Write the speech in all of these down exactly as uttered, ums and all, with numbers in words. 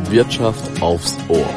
Wirtschaft aufs Ohr.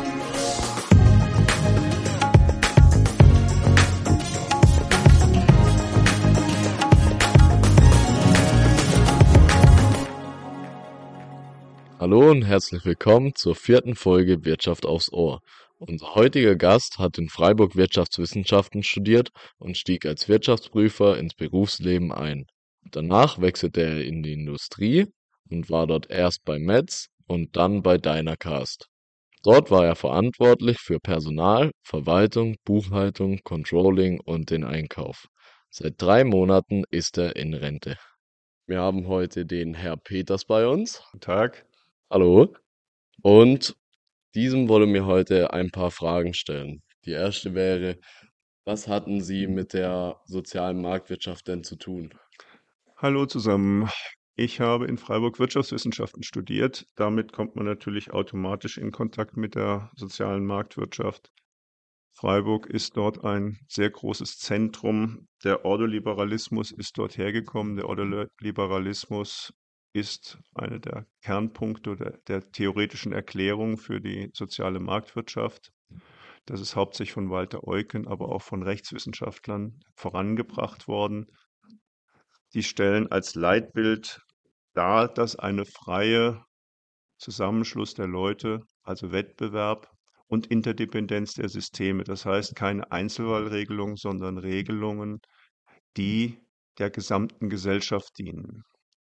Hallo und herzlich willkommen zur vierten Folge Wirtschaft aufs Ohr. Unser heutiger Gast hat in Freiburg Wirtschaftswissenschaften studiert und stieg als Wirtschaftsprüfer ins Berufsleben ein. Danach wechselte er in die Industrie und war dort erst bei Metz und dann bei Dynacast. Dort war er verantwortlich für Personal, Verwaltung, Buchhaltung, Controlling und den Einkauf. Seit drei Monaten ist er in Rente. Wir haben heute den Herr Peters bei uns. Guten Tag. Hallo. Und diesem wollen wir heute ein paar Fragen stellen. Die erste wäre, was hatten Sie mit der sozialen Marktwirtschaft denn zu tun? Hallo zusammen. Ich habe in Freiburg Wirtschaftswissenschaften studiert. Damit kommt man natürlich automatisch in Kontakt mit der sozialen Marktwirtschaft. Freiburg ist dort ein sehr großes Zentrum. Der Ordoliberalismus ist dort hergekommen. Der Ordoliberalismus ist einer der Kernpunkte der, der theoretischen Erklärung für die soziale Marktwirtschaft. Das ist hauptsächlich von Walter Eucken, aber auch von Rechtswissenschaftlern vorangebracht worden. Die stellen als Leitbild dar, dass eine freie Zusammenschluss der Leute, also Wettbewerb und Interdependenz der Systeme, das heißt keine Einzelwahlregelung, sondern Regelungen, die der gesamten Gesellschaft dienen.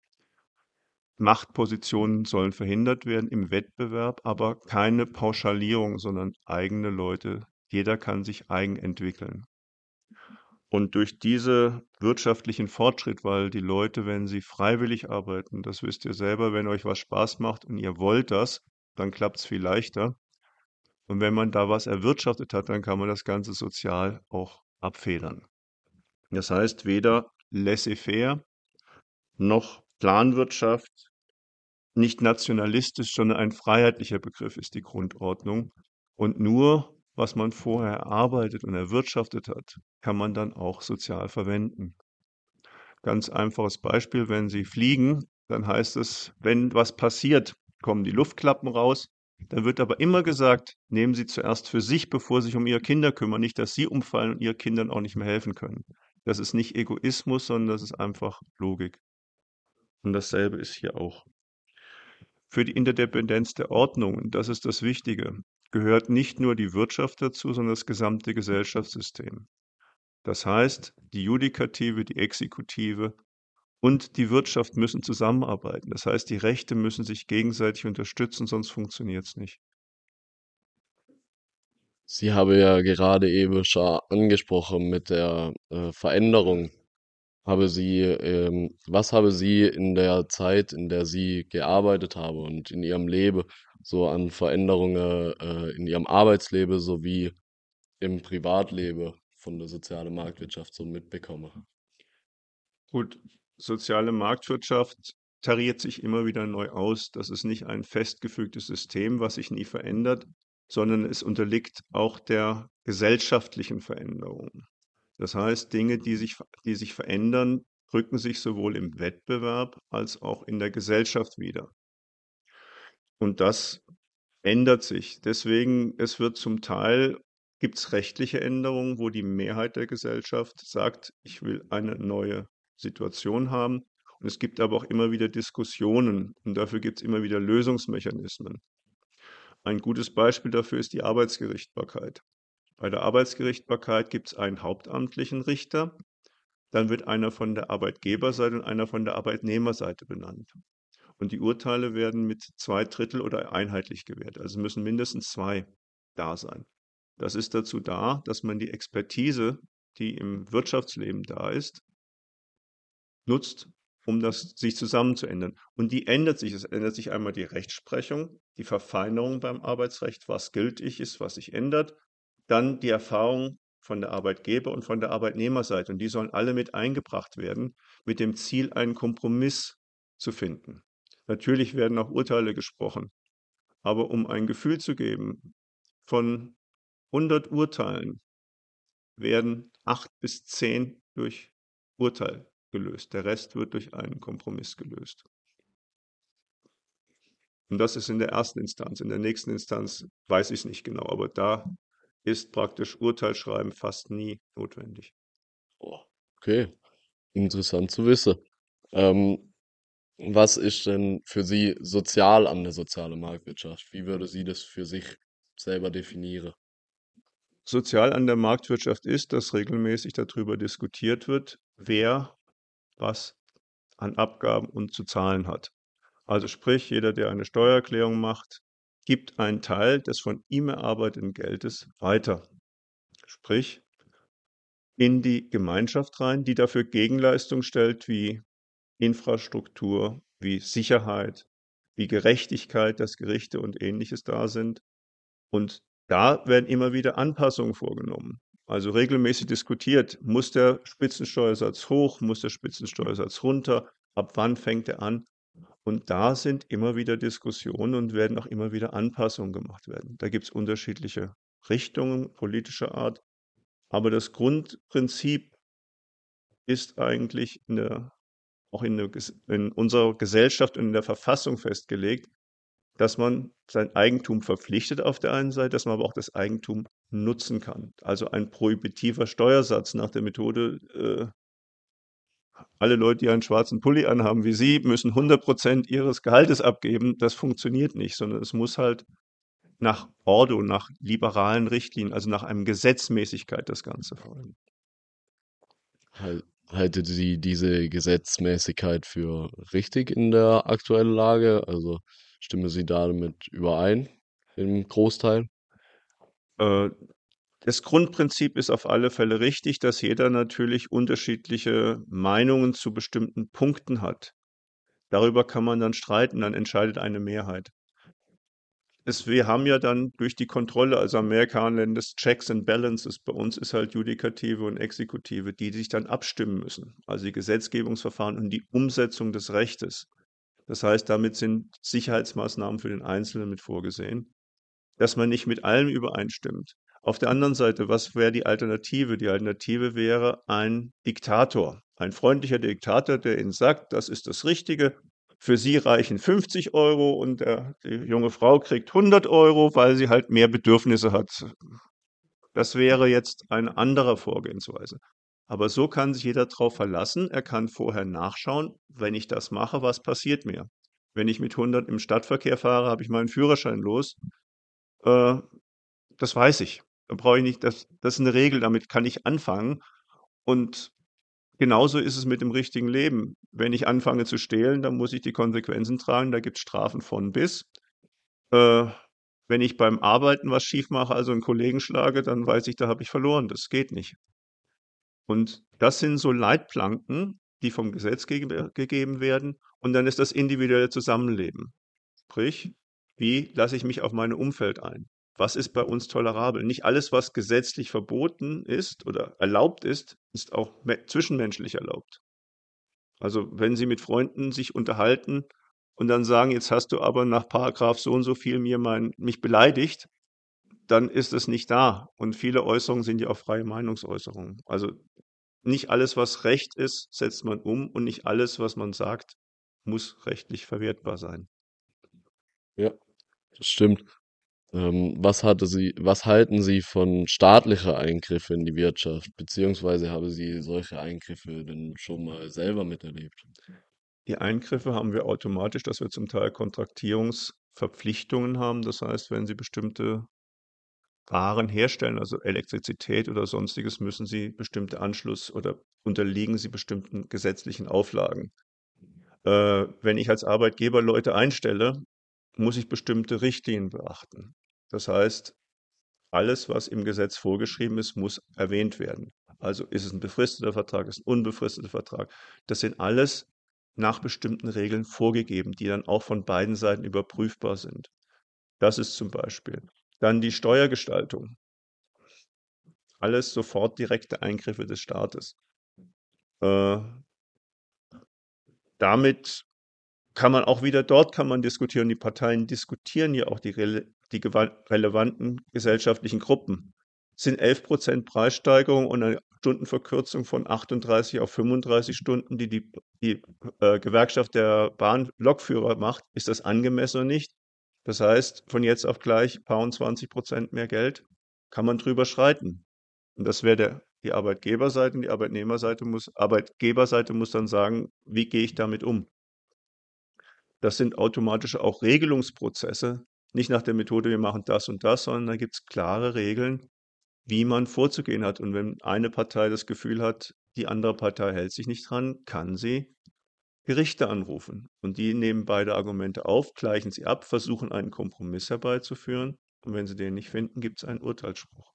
Machtpositionen sollen verhindert werden im Wettbewerb, aber keine Pauschalierung, sondern eigene Leute. Jeder kann sich eigen entwickeln. Und durch diese wirtschaftlichen Fortschritt, weil die Leute, wenn sie freiwillig arbeiten, das wisst ihr selber, wenn euch was Spaß macht und ihr wollt das, dann klappt es viel leichter. Und wenn man da was erwirtschaftet hat, dann kann man das Ganze sozial auch abfedern. Das heißt, weder laissez-faire noch Planwirtschaft, nicht nationalistisch, sondern ein freiheitlicher Begriff ist die Grundordnung. Und nur, was man vorher erarbeitet und erwirtschaftet hat, kann man dann auch sozial verwenden. Ganz einfaches Beispiel, wenn Sie fliegen, dann heißt es, wenn was passiert, kommen die Luftklappen raus. Dann wird aber immer gesagt, nehmen Sie zuerst für sich, bevor Sie sich um Ihre Kinder kümmern, nicht, dass Sie umfallen und Ihre Kindern auch nicht mehr helfen können. Das ist nicht Egoismus, sondern das ist einfach Logik. Und dasselbe ist hier auch. Für die Interdependenz der Ordnungen, das ist das Wichtige, gehört nicht nur die Wirtschaft dazu, sondern das gesamte Gesellschaftssystem. Das heißt, die Judikative, die Exekutive und die Wirtschaft müssen zusammenarbeiten. Das heißt, die Rechte müssen sich gegenseitig unterstützen, sonst funktioniert es nicht. Sie haben ja gerade eben schon angesprochen mit der äh, Veränderung. Habe Sie, ähm, was haben Sie in der Zeit, in der Sie gearbeitet haben und in Ihrem Leben so an Veränderungen äh, in Ihrem Arbeitsleben sowie im Privatleben von der sozialen Marktwirtschaft so mitbekommen? Gut, soziale Marktwirtschaft tariert sich immer wieder neu aus. Das ist nicht ein festgefügtes System, was sich nie verändert, sondern es unterliegt auch der gesellschaftlichen Veränderung. Das heißt, Dinge, die sich, die sich verändern, drücken sich sowohl im Wettbewerb als auch in der Gesellschaft wieder. Und das ändert sich. Deswegen, es wird zum Teil, gibt es rechtliche Änderungen, wo die Mehrheit der Gesellschaft sagt, ich will eine neue Situation haben. Und es gibt aber auch immer wieder Diskussionen und dafür gibt es immer wieder Lösungsmechanismen. Ein gutes Beispiel dafür ist die Arbeitsgerichtbarkeit. Bei der Arbeitsgerichtbarkeit gibt es einen hauptamtlichen Richter, dann wird einer von der Arbeitgeberseite und einer von der Arbeitnehmerseite benannt. Und die Urteile werden mit zwei Drittel oder einheitlich gewährt. Also müssen mindestens zwei da sein. Das ist dazu da, dass man die Expertise, die im Wirtschaftsleben da ist, nutzt, um das sich zusammenzuändern. Und die ändert sich. Es ändert sich einmal die Rechtsprechung, die Verfeinerung beim Arbeitsrecht, was gültig ist, was sich ändert. Dann die Erfahrung von der Arbeitgeber- und von der Arbeitnehmerseite. Und die sollen alle mit eingebracht werden, mit dem Ziel, einen Kompromiss zu finden. Natürlich werden auch Urteile gesprochen. Aber um ein Gefühl zu geben, von hundert Urteilen werden acht bis zehn durch Urteil gelöst. Der Rest wird durch einen Kompromiss gelöst. Und das ist in der ersten Instanz. In der nächsten Instanz weiß ich es nicht genau, aber da ist praktisch Urteilsschreiben fast nie notwendig. Oh, okay, interessant zu wissen. Ähm, was ist denn für Sie sozial an der sozialen Marktwirtschaft? Wie würde sie das für sich selber definieren? Sozial an der Marktwirtschaft ist, dass regelmäßig darüber diskutiert wird, wer was an Abgaben und zu zahlen hat. Also sprich, jeder, der eine Steuererklärung macht, gibt einen Teil des von ihm erarbeiteten Geldes weiter. Sprich, in die Gemeinschaft rein, die dafür Gegenleistung stellt, wie Infrastruktur, wie Sicherheit, wie Gerechtigkeit, dass Gerichte und Ähnliches da sind. Und da werden immer wieder Anpassungen vorgenommen. Also regelmäßig diskutiert, muss der Spitzensteuersatz hoch, muss der Spitzensteuersatz runter, ab wann fängt er an? Und da sind immer wieder Diskussionen und werden auch immer wieder Anpassungen gemacht werden. Da gibt es unterschiedliche Richtungen politischer Art, aber das Grundprinzip ist eigentlich in der, auch in, der, in unserer Gesellschaft und in der Verfassung festgelegt, dass man sein Eigentum verpflichtet auf der einen Seite, dass man aber auch das Eigentum nutzen kann. Also ein prohibitiver Steuersatz nach der Methode, äh, alle Leute, die einen schwarzen Pulli anhaben wie Sie, müssen hundert Prozent ihres Gehaltes abgeben. Das funktioniert nicht, sondern es muss halt nach Ordo, nach liberalen Richtlinien, also nach einem Gesetzmäßigkeit das Ganze folgen. Hal- Haltet Sie diese Gesetzmäßigkeit für richtig in der aktuellen Lage? Also stimmen Sie damit überein im Großteil? Äh, Das Grundprinzip ist auf alle Fälle richtig, dass jeder natürlich unterschiedliche Meinungen zu bestimmten Punkten hat. Darüber kann man dann streiten, dann entscheidet eine Mehrheit. Es, wir haben ja dann durch die Kontrolle, also Amerikaner nennen das Checks and Balances, bei uns ist halt Judikative und Exekutive, die sich dann abstimmen müssen, also die Gesetzgebungsverfahren und die Umsetzung des Rechtes. Das heißt, damit sind Sicherheitsmaßnahmen für den Einzelnen mit vorgesehen, dass man nicht mit allem übereinstimmt. Auf der anderen Seite, was wäre die Alternative? Die Alternative wäre ein Diktator, ein freundlicher Diktator, der Ihnen sagt, das ist das Richtige. Für Sie reichen fünfzig Euro und der, die junge Frau kriegt hundert Euro, weil sie halt mehr Bedürfnisse hat. Das wäre jetzt eine andere Vorgehensweise. Aber so kann sich jeder darauf verlassen. Er kann vorher nachschauen, wenn ich das mache, was passiert mir? Wenn ich mit hundert im Stadtverkehr fahre, habe ich meinen Führerschein los. Äh, Das weiß ich. Da brauche ich nicht, das, das ist eine Regel, damit kann ich anfangen. Und genauso ist es mit dem richtigen Leben. Wenn ich anfange zu stehlen, dann muss ich die Konsequenzen tragen. Da gibt es Strafen von bis. Äh, wenn ich beim Arbeiten was schief mache, also einen Kollegen schlage, dann weiß ich, da habe ich verloren. Das geht nicht. Und das sind so Leitplanken, die vom Gesetz ge gegeben werden. Und dann ist das individuelle Zusammenleben. Sprich, wie lasse ich mich auf mein Umfeld ein? Was ist bei uns tolerabel? Nicht alles, was gesetzlich verboten ist oder erlaubt ist, ist auch zwischenmenschlich erlaubt. Also wenn Sie mit Freunden sich unterhalten und dann sagen, jetzt hast du aber nach Paragraph so und so viel mir mein, mich beleidigt, dann ist es nicht da. Und viele Äußerungen sind ja auch freie Meinungsäußerungen. Also nicht alles, was Recht ist, setzt man um und nicht alles, was man sagt, muss rechtlich verwertbar sein. Ja, das stimmt. Ähm, was hatte Sie, was halten Sie von staatlicher Eingriffe in die Wirtschaft, beziehungsweise haben Sie solche Eingriffe denn schon mal selber miterlebt? Die Eingriffe haben wir automatisch, dass wir zum Teil Kontraktierungsverpflichtungen haben. Das heißt, wenn Sie bestimmte Waren herstellen, also Elektrizität oder Sonstiges, müssen Sie bestimmte Anschluss oder unterliegen Sie bestimmten gesetzlichen Auflagen. Äh, wenn ich als Arbeitgeber Leute einstelle, muss ich bestimmte Richtlinien beachten. Das heißt, alles, was im Gesetz vorgeschrieben ist, muss erwähnt werden. Also ist es ein befristeter Vertrag, ist es ein unbefristeter Vertrag. Das sind alles nach bestimmten Regeln vorgegeben, die dann auch von beiden Seiten überprüfbar sind. Das ist zum Beispiel. Dann die Steuergestaltung. Alles sofort direkte Eingriffe des Staates. Äh, damit kann man auch wieder dort kann man diskutieren. Die Parteien diskutieren ja auch die, rele die relevanten gesellschaftlichen Gruppen. Sind elf Prozent Preissteigerung und eine Stundenverkürzung von achtunddreißig auf fünfunddreißig Stunden, die die, die äh, Gewerkschaft der Bahn-Lokführer macht, ist das angemessen oder nicht? Das heißt, von jetzt auf gleich paar zwanzig Prozent mehr Geld, kann man drüber streiten. Und das wäre der, die Arbeitgeberseite und die Arbeitnehmerseite muss, Arbeitgeberseite muss dann sagen, wie gehe ich damit um? Das sind automatisch auch Regelungsprozesse, nicht nach der Methode, wir machen das und das, sondern da gibt es klare Regeln, wie man vorzugehen hat. Und wenn eine Partei das Gefühl hat, die andere Partei hält sich nicht dran, kann sie Gerichte anrufen. Und die nehmen beide Argumente auf, gleichen sie ab, versuchen einen Kompromiss herbeizuführen. Und wenn sie den nicht finden, gibt es einen Urteilsspruch.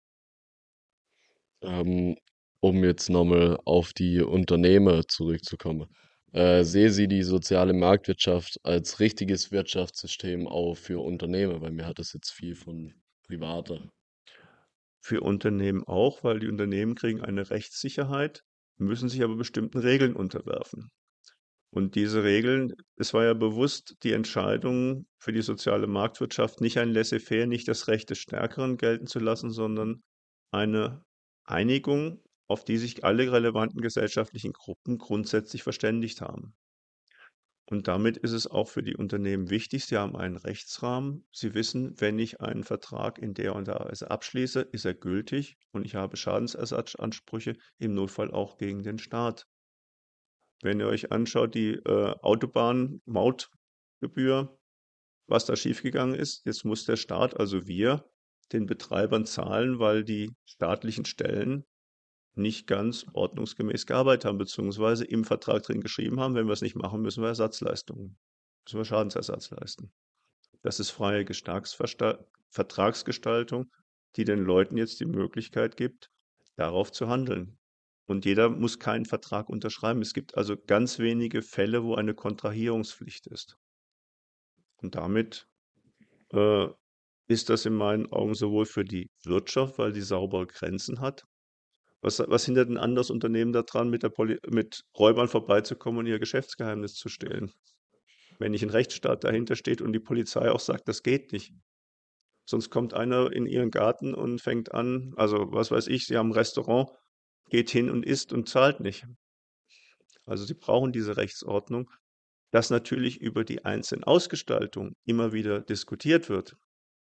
Ähm, um jetzt nochmal auf die Unternehmer zurückzukommen. Äh, sehe Sie die soziale Marktwirtschaft als richtiges Wirtschaftssystem auch für Unternehmer? Weil mir hat das jetzt viel von privater. Für Unternehmen auch, weil die Unternehmen kriegen eine Rechtssicherheit, müssen sich aber bestimmten Regeln unterwerfen. Und diese Regeln, es war ja bewusst die Entscheidung für die soziale Marktwirtschaft, nicht ein Laissez-faire, nicht das Recht des Stärkeren gelten zu lassen, sondern eine Einigung, auf die sich alle relevanten gesellschaftlichen Gruppen grundsätzlich verständigt haben. Und damit ist es auch für die Unternehmen wichtig, sie haben einen Rechtsrahmen. Sie wissen, wenn ich einen Vertrag in der und der Weise abschließe, ist er gültig und ich habe Schadensersatzansprüche, im Notfall auch gegen den Staat. Wenn ihr euch anschaut, die äh, Autobahn-Mautgebühr, was da schiefgegangen ist, jetzt muss der Staat, also wir, den Betreibern zahlen, weil die staatlichen Stellen nicht ganz ordnungsgemäß gearbeitet haben, beziehungsweise im Vertrag drin geschrieben haben, wenn wir es nicht machen, müssen wir Ersatzleistungen, müssen wir Schadensersatz leisten. Das ist freie Gestarksversta- Vertragsgestaltung, die den Leuten jetzt die Möglichkeit gibt, darauf zu handeln. Und jeder muss keinen Vertrag unterschreiben. Es gibt also ganz wenige Fälle, wo eine Kontrahierungspflicht ist. Und damit äh, ist das in meinen Augen sowohl für die Wirtschaft, weil die saubere Grenzen hat. Was, was hindert ein anderes Unternehmen daran, mit, der Poli mit Räubern vorbeizukommen und ihr Geschäftsgeheimnis zu stehlen? Wenn nicht ein Rechtsstaat dahinter steht und die Polizei auch sagt, das geht nicht. Sonst kommt einer in ihren Garten und fängt an, also was weiß ich, sie haben ein Restaurant, geht hin und isst und zahlt nicht. Also sie brauchen diese Rechtsordnung. Dass natürlich über die einzelnen Ausgestaltungen immer wieder diskutiert wird,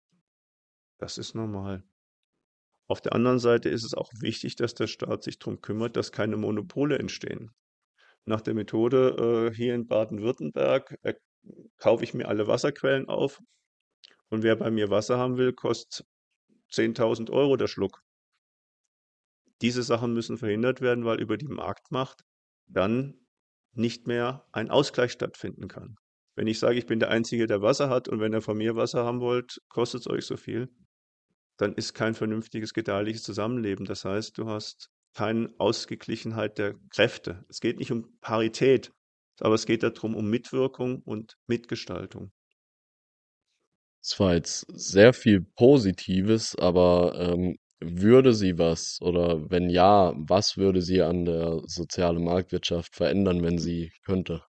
das ist normal. Auf der anderen Seite ist es auch wichtig, dass der Staat sich darum kümmert, dass keine Monopole entstehen. Nach der Methode äh, hier in Baden-Württemberg äh, kaufe ich mir alle Wasserquellen auf und wer bei mir Wasser haben will, kostet zehntausend Euro der Schluck. Diese Sachen müssen verhindert werden, weil über die Marktmacht dann nicht mehr ein Ausgleich stattfinden kann. Wenn ich sage, ich bin der Einzige, der Wasser hat und wenn ihr von mir Wasser haben wollt, kostet es euch so viel, dann ist kein vernünftiges, gedeihliches Zusammenleben. Das heißt, du hast keine Ausgeglichenheit der Kräfte. Es geht nicht um Parität, aber es geht darum, um Mitwirkung und Mitgestaltung. Es war jetzt sehr viel Positives, aber ähm, würde sie was oder wenn ja, was würde sie an der sozialen Marktwirtschaft verändern, wenn sie könnte?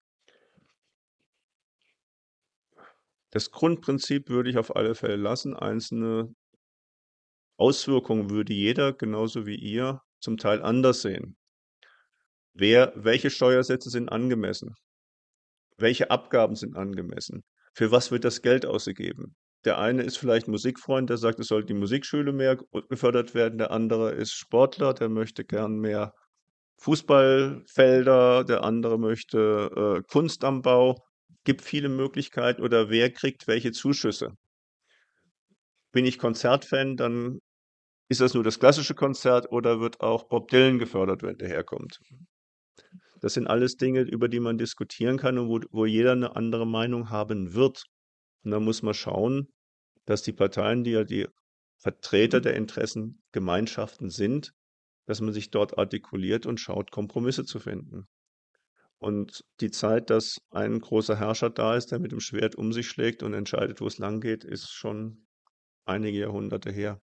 Das Grundprinzip würde ich auf alle Fälle lassen. Einzelne Auswirkungen würde jeder, genauso wie ihr, zum Teil anders sehen. Wer, welche Steuersätze sind angemessen? Welche Abgaben sind angemessen? Für was wird das Geld ausgegeben? Der eine ist vielleicht Musikfreund, der sagt, es soll die Musikschule mehr gefördert werden. Der andere ist Sportler, der möchte gern mehr Fußballfelder. Der andere möchte äh, Kunst am Bau. Gibt viele Möglichkeiten. Oder wer kriegt welche Zuschüsse? Bin ich Konzertfan, dann ist das nur das klassische Konzert oder wird auch Bob Dylan gefördert, wenn der herkommt? Das sind alles Dinge, über die man diskutieren kann und wo, wo jeder eine andere Meinung haben wird. Und da muss man schauen, dass die Parteien, die ja die Vertreter der Interessengemeinschaften sind, dass man sich dort artikuliert und schaut, Kompromisse zu finden. Und die Zeit, dass ein großer Herrscher da ist, der mit dem Schwert um sich schlägt und entscheidet, wo es lang geht, ist schon einige Jahrhunderte her.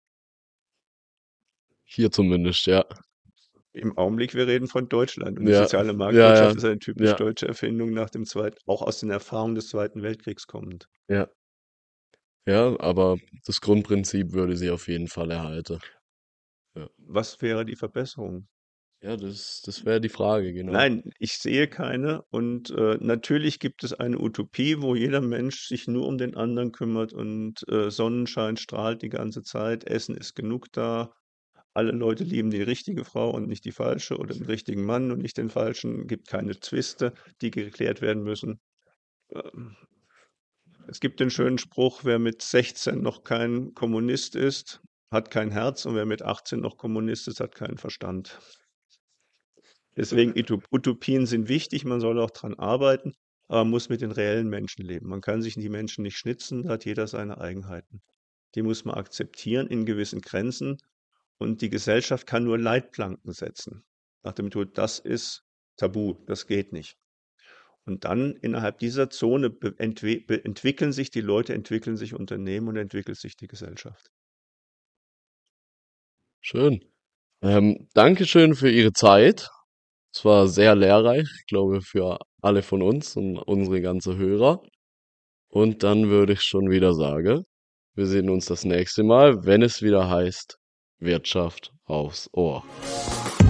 Hier zumindest, ja. Im Augenblick, wir reden von Deutschland und die Ja, soziale ja, ja, Marktwirtschaft ist eine typisch ja, deutsche Erfindung nach dem Zweiten, auch aus den Erfahrungen des Zweiten Weltkriegs kommend. ja. Ja, aber das Grundprinzip würde sie auf jeden Fall erhalten. Ja. Was wäre die Verbesserung? Ja, das, das wäre die Frage, genau. Nein, ich sehe keine. Und äh, natürlich gibt es eine Utopie, wo jeder Mensch sich nur um den anderen kümmert und äh, Sonnenschein strahlt die ganze Zeit, Essen ist genug da, alle Leute lieben die richtige Frau und nicht die falsche oder den richtigen Mann und nicht den falschen, gibt keine Zwiste, die geklärt werden müssen. Ähm, Es gibt den schönen Spruch, wer mit sechzehn noch kein Kommunist ist, hat kein Herz und wer mit achtzehn noch Kommunist ist, hat keinen Verstand. Deswegen Utop- Utopien sind wichtig, man soll auch dran arbeiten, aber man muss mit den reellen Menschen leben. Man kann sich die Menschen nicht schnitzen, da hat jeder seine Eigenheiten. Die muss man akzeptieren in gewissen Grenzen und die Gesellschaft kann nur Leitplanken setzen. Nach dem Motto, das ist tabu, das geht nicht. Und dann innerhalb dieser Zone be- entwi be- entwickeln sich die Leute, entwickeln sich Unternehmen und entwickelt sich die Gesellschaft. Schön. Ähm, Dankeschön für Ihre Zeit. Es war sehr lehrreich, ich glaube, für alle von uns und unsere ganze Hörer. Und dann würde ich schon wieder sagen, wir sehen uns das nächste Mal, wenn es wieder heißt Wirtschaft aufs Ohr.